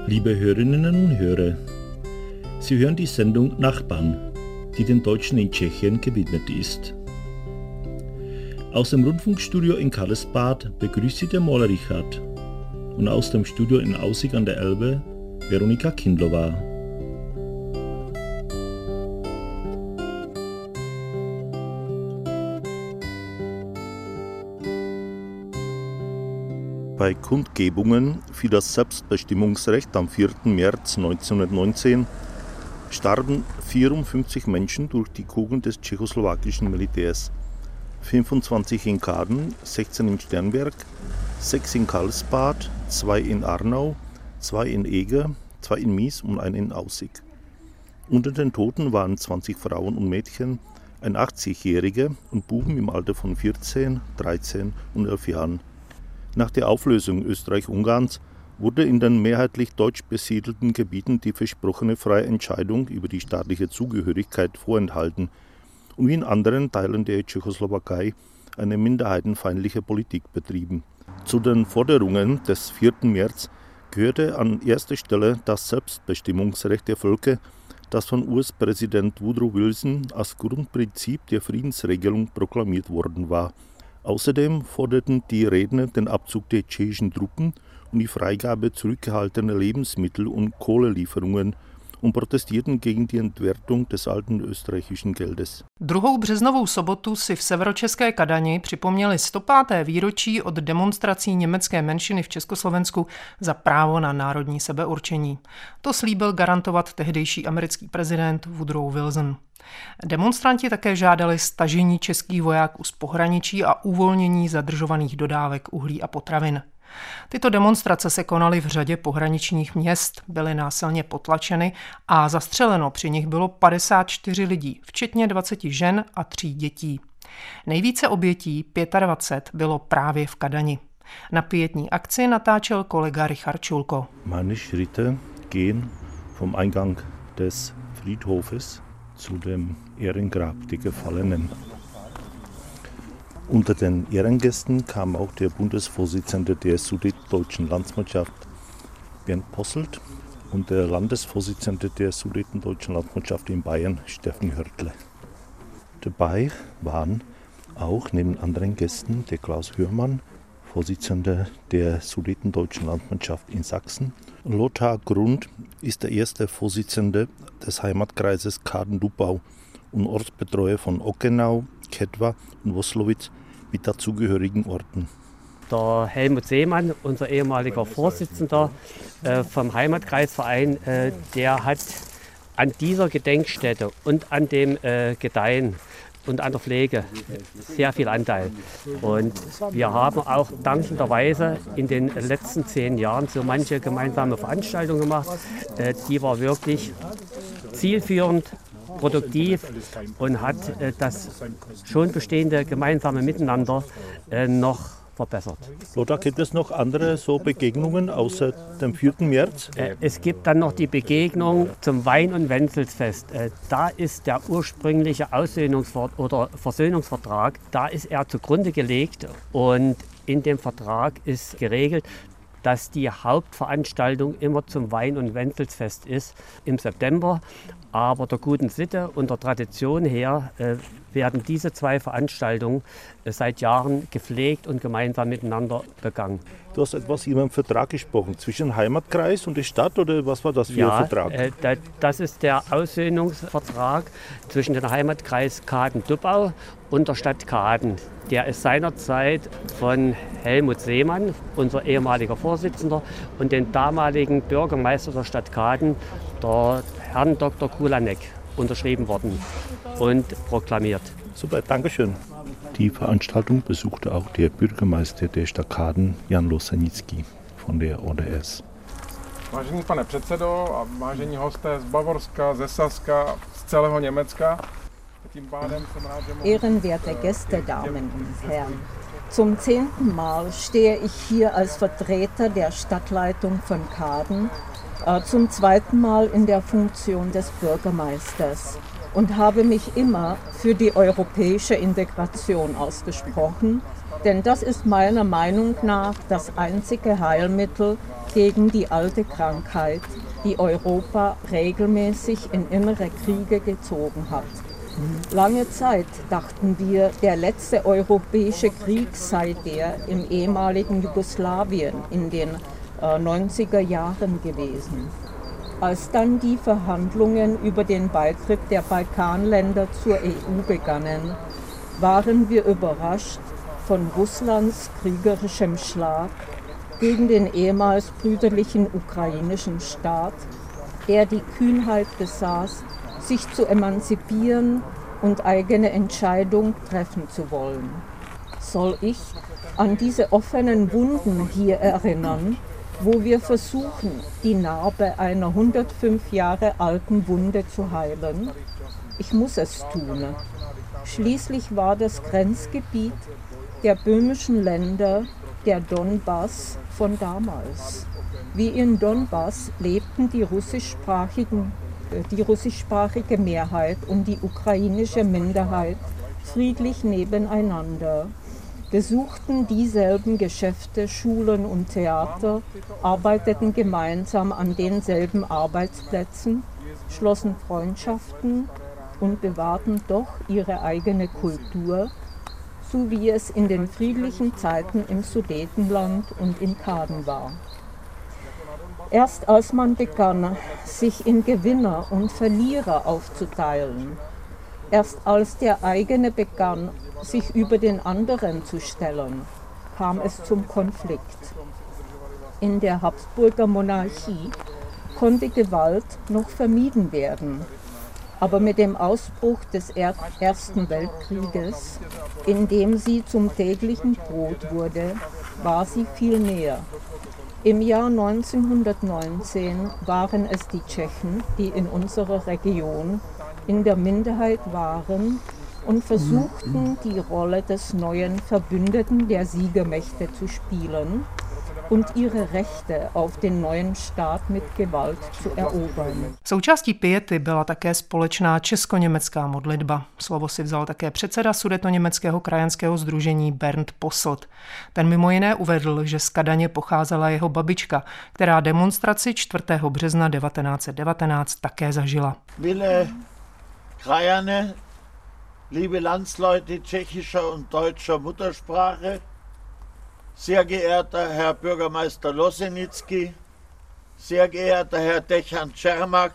Liebe Hörerinnen und Hörer, Sie hören die Sendung Nachbarn, die den Deutschen in Tschechien gewidmet ist. Aus dem Rundfunkstudio in Karlsbad begrüßt Sie der Maler Richard und aus dem Studio in Aussig an der Elbe Veronika Kindlova. Bei Kundgebungen für das Selbstbestimmungsrecht am 4. März 1919 starben 54 Menschen durch die Kugeln des tschechoslowakischen Militärs. 25 in Kaaden, 16 in Sternberg, 6 in Karlsbad, 2 in Arnau, 2 in Eger, 2 in Mies und 1 in Aussig. Unter den Toten waren 20 Frauen und Mädchen, ein 80-Jähriger und Buben im Alter von 14, 13 und 11 Jahren. Nach der Auflösung Österreich-Ungarns wurde in den mehrheitlich deutsch besiedelten Gebieten die versprochene freie Entscheidung über die staatliche Zugehörigkeit vorenthalten und wie in anderen Teilen der Tschechoslowakei eine minderheitenfeindliche Politik betrieben. Zu den Forderungen des 4. März gehörte an erster Stelle das Selbstbestimmungsrecht der Völker, das von US-Präsident Woodrow Wilson als Grundprinzip der Friedensregelung proklamiert worden war. Außerdem forderten die Redner den Abzug der tschechischen Truppen und die Freigabe zurückgehaltener Lebensmittel und Kohlelieferungen und protestierten gegen die Entwertung des alten österreichischen Geldes. Druhou březnovou sobotu si v severočeské Kadani připomněli 105. výročí od demonstrací německé menšiny v Československu za právo na národní sebeurčení. To slíbil garantovat tehdejší americký prezident Woodrow Wilson. Demonstranti také žádali stažení českých vojáků z pohraničí a uvolnění zadržovaných dodávek uhlí a potravin. Tyto demonstrace se konaly v řadě pohraničních měst, byly násilně potlačeny a zastřeleno při nich bylo 54 lidí, včetně 20 žen a 3 dětí. Nejvíce obětí, 25, bylo právě v Kadani. Na pietní akci natáčel kolega Richard Schulko. Meine Schritte gehen vom Eingang des Friedhofes zu dem Ehrengrab der Gefallenen. Unter den Ehrengästen kam auch der Bundesvorsitzende der Sudetendeutschen Landsmannschaft Bernd Posselt und der Landesvorsitzende der Sudetendeutschen Landsmannschaft in Bayern Steffen Hörtle. Dabei waren auch neben anderen Gästen der Klaus Hörmann, Vorsitzender der Sudetendeutschen Landsmannschaft in Sachsen. Lothar Grund ist der erste Vorsitzende des Heimatkreises Kaaden-Dubau und Ortsbetreuer von Ockenau, Ketwa und Woslowitz mit dazugehörigen Orten. Der Helmut Seemann, unser ehemaliger Vorsitzender vom Heimatkreisverein, der hat an dieser Gedenkstätte und an dem Gedeihen und an der Pflege sehr viel Anteil. Und wir haben auch dankenderweise in den letzten 10 Jahren so manche gemeinsame Veranstaltungen gemacht. Die war wirklich zielführend, produktiv und hat das schon bestehende gemeinsame Miteinander noch verbessert. Lothar, gibt es noch andere so Begegnungen außer dem 4. März? Es gibt dann noch die Begegnung zum Wein- und Wenzelsfest. Da ist der ursprüngliche oder Versöhnungsvertrag, da ist er zugrunde gelegt und in dem Vertrag ist geregelt, dass die Hauptveranstaltung immer zum Wein- und Wenzelsfest ist im September. Aber der guten Sitte und der Tradition her werden diese 2 Veranstaltungen seit Jahren gepflegt und gemeinsam miteinander begangen. Du hast etwas über einen Vertrag gesprochen, zwischen Heimatkreis und der Stadt, oder was war das für ein Vertrag? Das ist der Aussöhnungsvertrag zwischen dem Heimatkreis Kaaden-Dubau und der Stadt Kaaden. Der ist seinerzeit von Helmut Seemann, unser ehemaliger Vorsitzender, und dem damaligen Bürgermeister der Stadt Kaaden, der Herrn Dr. Kulanek, unterschrieben worden und proklamiert. Super, Dankeschön. Die Veranstaltung besuchte auch der Bürgermeister der Stadt Kaaden, Jan Losenicki von der ODS. Vážený pane předsedo a vážení hosté z Bavorska, ze Saska, z celého Německa. Ehrenwerte Gäste, Damen und Herren. Zum 10. Mal stehe ich hier als Vertreter der Stadtleitung von Kaaden, zum 2. Mal in der Funktion des Bürgermeisters und habe mich immer für die europäische Integration ausgesprochen, denn das ist meiner Meinung nach das einzige Heilmittel gegen die alte Krankheit, die Europa regelmäßig in innere Kriege gezogen hat. Lange Zeit dachten wir, der letzte europäische Krieg sei der im ehemaligen Jugoslawien in den 90er Jahren gewesen. Als dann die Verhandlungen über den Beitritt der Balkanländer zur EU begannen, waren wir überrascht von Russlands kriegerischem Schlag gegen den ehemals brüderlichen ukrainischen Staat, der die Kühnheit besaß, sich zu emanzipieren und eigene Entscheidung treffen zu wollen. Soll ich an diese offenen Wunden hier erinnern, wo wir versuchen, die Narbe einer 105 Jahre alten Wunde zu heilen? Ich muss es tun. Schließlich war das Grenzgebiet der böhmischen Länder der Donbass von damals. Wie in Donbass lebten die russischsprachige Mehrheit und die ukrainische Minderheit friedlich nebeneinander, besuchten dieselben Geschäfte, Schulen und Theater, arbeiteten gemeinsam an denselben Arbeitsplätzen, schlossen Freundschaften und bewahrten doch ihre eigene Kultur, so wie es in den friedlichen Zeiten im Sudetenland und in Kaden war. Erst als man begann, sich in Gewinner und Verlierer aufzuteilen, erst als der eigene begann, sich über den anderen zu stellen, kam es zum Konflikt. In der Habsburger Monarchie konnte Gewalt noch vermieden werden, aber mit dem Ausbruch des Ersten Weltkrieges, in dem sie zum täglichen Brot wurde, war sie viel näher. Im Jahr 1919 waren es die Tschechen, die in unserer Region in der Minderheit waren und versuchten, die Rolle des neuen Verbündeten der Siegermächte zu spielen und ihre Rechte auf den neuen Staat mit Gewalt zu erobern. Součástí piety byla také společná česko-německá modlitba. Slovo si vzal také předseda Sudetoněmeckého krajanského sdružení Bernd Posselt. Ten mimo jiné uvedl, že z Kadaně pocházela jeho babička, která demonstraci 4. března 1919 také zažila. Milé Krajane, liebe Landsleute tschechischer und deutscher Muttersprache, sehr geehrter Herr Bürgermeister Losenický, sehr geehrter Herr Dechant Čermák,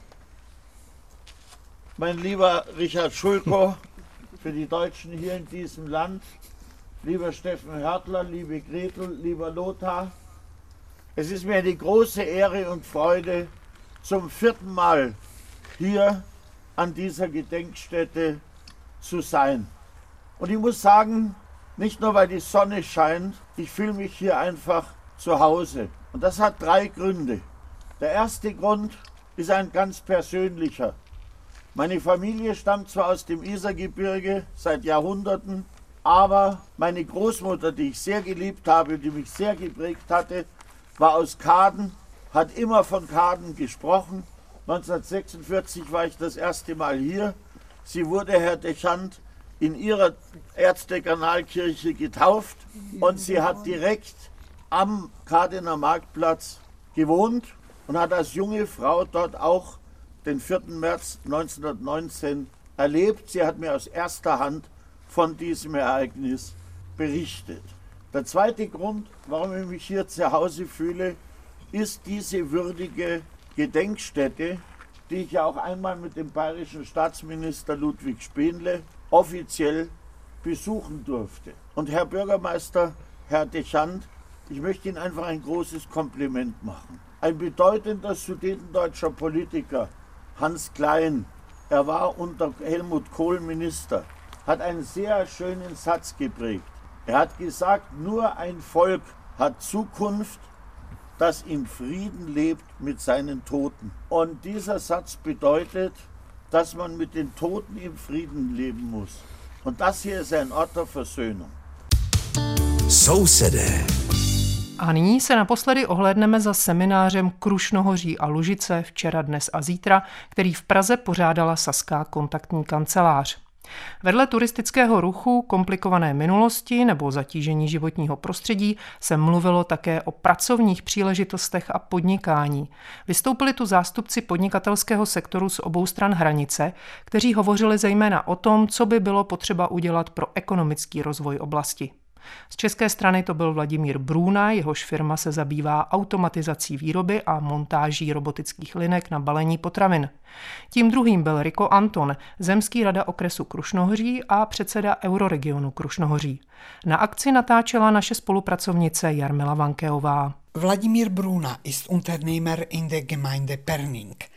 mein lieber Richard Schulko, für die Deutschen hier in diesem Land, lieber Steffen Hörtler, liebe Gretel, lieber Lothar. Es ist mir eine große Ehre und Freude, zum 4. Mal hier an dieser Gedenkstätte zu sein. Und ich muss sagen, nicht nur, weil die Sonne scheint, ich fühle mich hier einfach zu Hause. Und das hat 3 Gründe. Der erste Grund ist ein ganz persönlicher. Meine Familie stammt zwar aus dem Isergebirge seit Jahrhunderten, aber meine Großmutter, die ich sehr geliebt habe, die mich sehr geprägt hatte, war aus Kaden, hat immer von Kaden gesprochen. 1946 war ich das erste Mal hier. Sie wurde, Herr Dechant, in ihrer Ärztekanalkirche getauft und sie hat direkt am Kadener Marktplatz gewohnt und hat als junge Frau dort auch den 4. März 1919 erlebt. Sie hat mir aus erster Hand von diesem Ereignis berichtet. Der zweite Grund, warum ich mich hier zu Hause fühle, ist diese würdige Gedenkstätte, die ich ja auch einmal mit dem bayerischen Staatsminister Ludwig Spaenle offiziell besuchen durfte. Und Herr Bürgermeister, Herr Dechant, ich möchte Ihnen einfach ein großes Kompliment machen. Ein bedeutender sudetendeutscher Politiker, Hans Klein, er war unter Helmut Kohl Minister, hat einen sehr schönen Satz geprägt. Er hat gesagt, nur ein Volk hat Zukunft, das im Frieden lebt mit seinen Toten. Und dieser Satz bedeutet, dass man mit den Toten im Frieden leben muss. Und das hier ist ein Ort der Versöhnung. Sousedé. A nyní se naposledy ohlédneme za seminářem Krušnohoří a Lužice včera, dnes a zítra, který v Praze pořádala Saská kontaktní kancelář. Vedle turistického ruchu, komplikované minulosti nebo zatížení životního prostředí se mluvilo také o pracovních příležitostech a podnikání. Vystoupili tu zástupci podnikatelského sektoru z obou stran hranice, kteří hovořili zejména o tom, co by bylo potřeba udělat pro ekonomický rozvoj oblasti. Z české strany to byl Vladimír Brůna, jehož firma se zabývá automatizací výroby a montáží robotických linek na balení potravin. Tím druhým byl Riko Anton, zemský rada okresu Krušnohoří a předseda Euroregionu Krušnohoří. Na akci natáčela naše spolupracovnice Jarmila Vankeová. Vladimír Bruna ist Unternehmer in der Gemeinde Perning.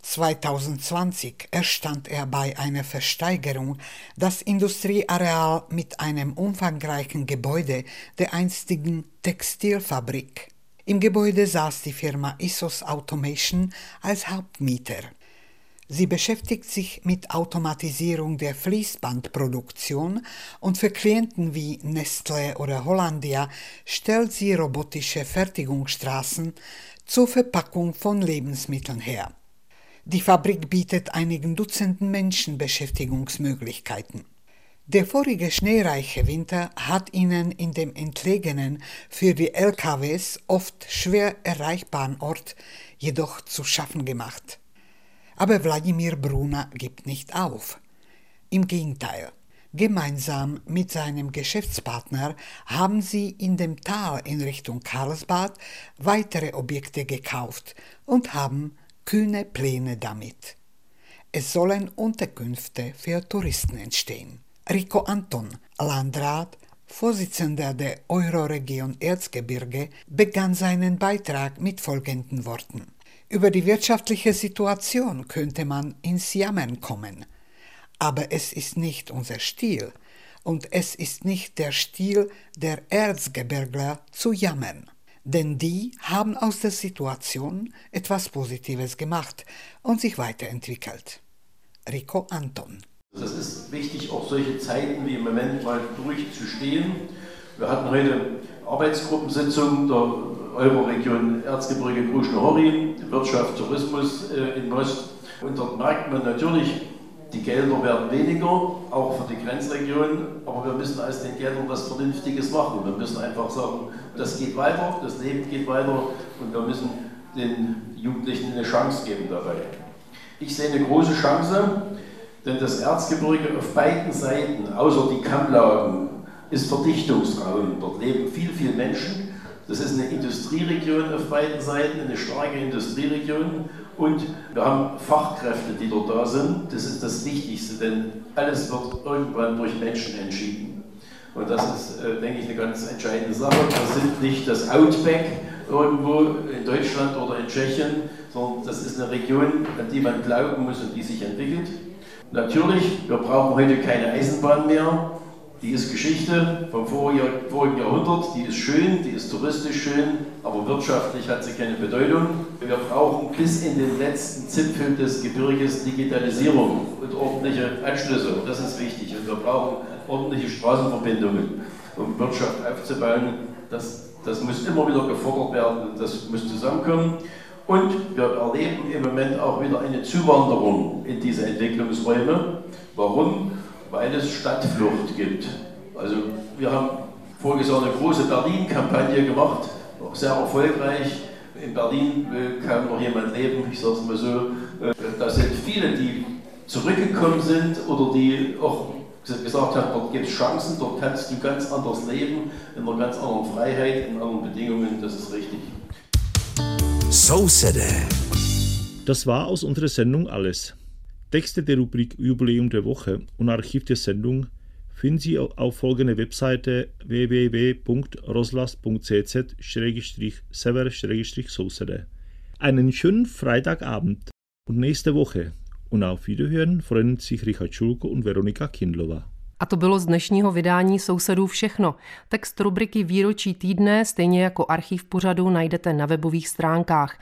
2020 erstand er bei einer Versteigerung das Industrieareal mit einem umfangreichen Gebäude der einstigen Textilfabrik. Im Gebäude saß die Firma Issos Automation als Hauptmieter. Sie beschäftigt sich mit Automatisierung der Fließbandproduktion und für Klienten wie Nestlé oder Hollandia stellt sie robotische Fertigungsstraßen zur Verpackung von Lebensmitteln her. Die Fabrik bietet einigen Dutzenden Menschen Beschäftigungsmöglichkeiten. Der vorige schneereiche Winter hat ihnen in dem entlegenen, für die LKWs oft schwer erreichbaren Ort jedoch zu schaffen gemacht. Aber Wladimír Bruna gibt nicht auf. Im Gegenteil. Gemeinsam mit seinem Geschäftspartner haben sie in dem Tal in Richtung Karlsbad weitere Objekte gekauft und haben kühne Pläne damit. Es sollen Unterkünfte für Touristen entstehen. Riko Anton, Landrat, Vorsitzender der Euroregion Erzgebirge, begann seinen Beitrag mit folgenden Worten. Über die wirtschaftliche Situation könnte man ins Jammern kommen. Aber es ist nicht unser Stil und es ist nicht der Stil der Erzgebirgler zu jammern. Denn die haben aus der Situation etwas Positives gemacht und sich weiterentwickelt. Riko Anton. Es ist wichtig, auch solche Zeiten wie im Moment mal durchzustehen. Wir hatten heute Arbeitsgruppensitzung der Euroregion Erzgebirge Krušnohoří, Wirtschaft, Tourismus in Most. Und dort merkt man natürlich, die Gelder werden weniger, auch für die Grenzregion, aber wir müssen aus den Geldern was Vernünftiges machen. Wir müssen einfach sagen, das geht weiter, das Leben geht weiter und wir müssen den Jugendlichen eine Chance geben dabei. Ich sehe eine große Chance, denn das Erzgebirge auf beiden Seiten, außer die Kammlagen, ist Verdichtungsraum. Dort leben viel Menschen. Das ist eine Industrieregion auf beiden Seiten, eine starke Industrieregion. Und wir haben Fachkräfte, die dort da sind. Das ist das Wichtigste, denn alles wird irgendwann durch Menschen entschieden. Und das ist, denke ich, eine ganz entscheidende Sache. Wir sind nicht das Outback irgendwo in Deutschland oder in Tschechien, sondern das ist eine Region, an die man glauben muss und die sich entwickelt. Natürlich, wir brauchen heute keine Eisenbahn mehr. Die ist Geschichte vom vorigen Jahrhundert, die ist schön, die ist touristisch schön, aber wirtschaftlich hat sie keine Bedeutung. Wir brauchen bis in den letzten Zipfel des Gebirges Digitalisierung und ordentliche Anschlüsse, das ist wichtig. Und wir brauchen ordentliche Straßenverbindungen, um Wirtschaft aufzubauen. Das muss immer wieder gefordert werden, das muss zusammenkommen. Und wir erleben im Moment auch wieder eine Zuwanderung in diese Entwicklungsräume. Warum? Weil es Stadtflucht gibt. Also wir haben voriges Jahr eine große Berlin-Kampagne gemacht, auch sehr erfolgreich. In Berlin will kaum noch jemand leben, ich sage es mal so. Da sind viele, die zurückgekommen sind oder die auch gesagt haben, dort gibt es Chancen, dort kannst du ganz anders leben, in einer ganz anderen Freiheit, in anderen Bedingungen, das ist richtig. SoCD. Das war aus unserer Sendung alles. Texte der Rubrik Jubiläum der Woche und Archiv der Sendung finden Sie auf folgender Webseite www.roslas.cz/sever/SoCD. Einen schönen Freitagabend und nächste Woche. Und auf Wiederhören freuen sich Richard Schulko und Veronika Kindlová. A to bylo z dnešního vydání Sousedů všechno. Text rubriky Výročí týdne, stejně jako archiv pořadu, najdete na webových stránkách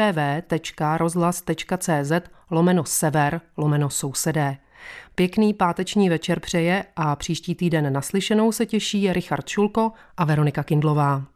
www.rozhlas.cz/sever/sousedé. Pěkný páteční večer přeje a příští týden naslyšenou se těší Richard Šulko a Veronika Kindlová.